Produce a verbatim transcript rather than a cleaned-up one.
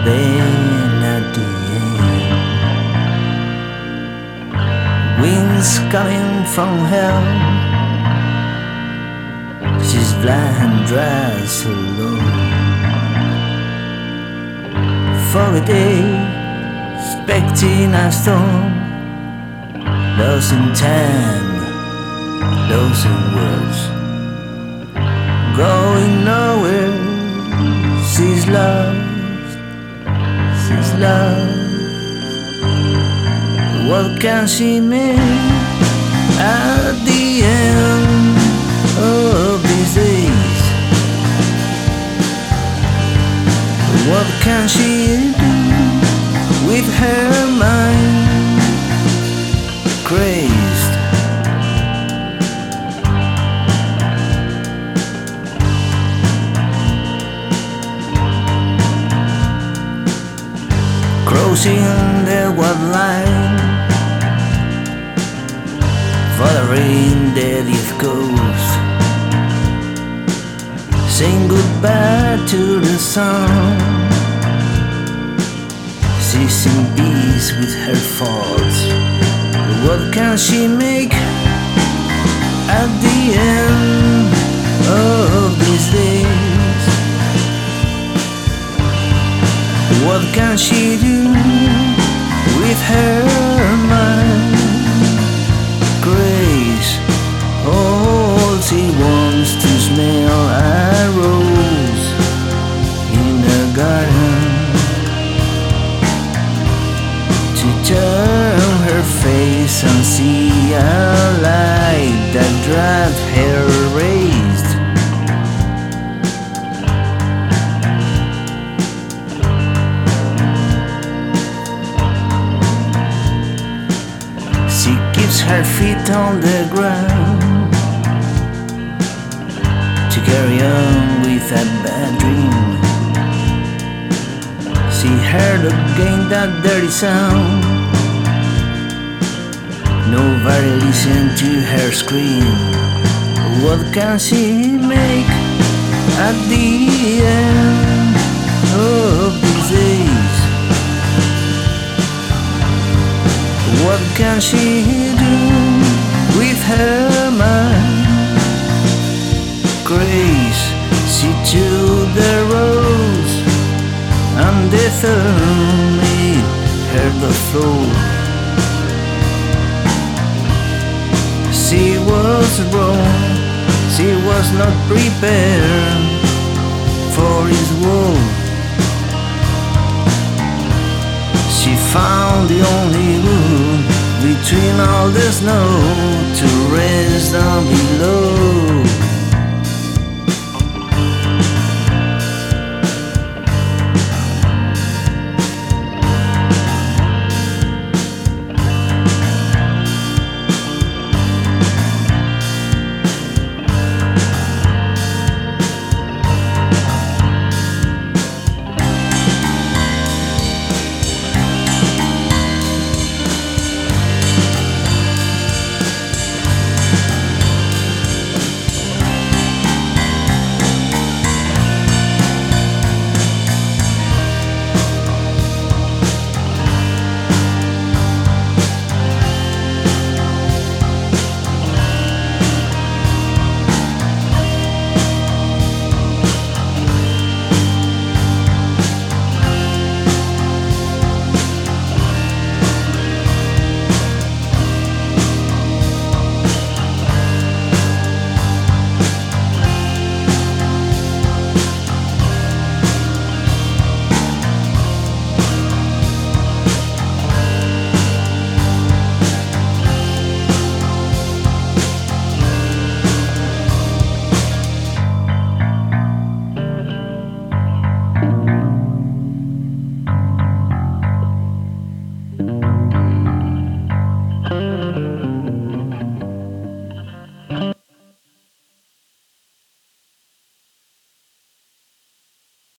been at the end. Winds coming from hell. She's blind, dressed alone. For a day, expecting a storm. Lost in time, lost in words. Going nowhere, she's lost, she's lost. What can she make at the end of these days? What can she do with her mind crazed? Crossing the white line, following the leaf coast, saying goodbye to the sun. She's in peace with her faults. What can she make at the end of these days? What can she do with her mind grace? All she wants to smell a rose in a garden, to turn her face and see a light that drives her raised. She keeps her feet on the ground to carry on with a bad dream. She heard again that dirty sound. Nobody listened to her scream. What can she make at the end of these days? What can she do with her mind grace? She took the rose and the thorn made her the floor. She was wrong, she was not prepared for his woe. She found the only room between all the snow to rest down below.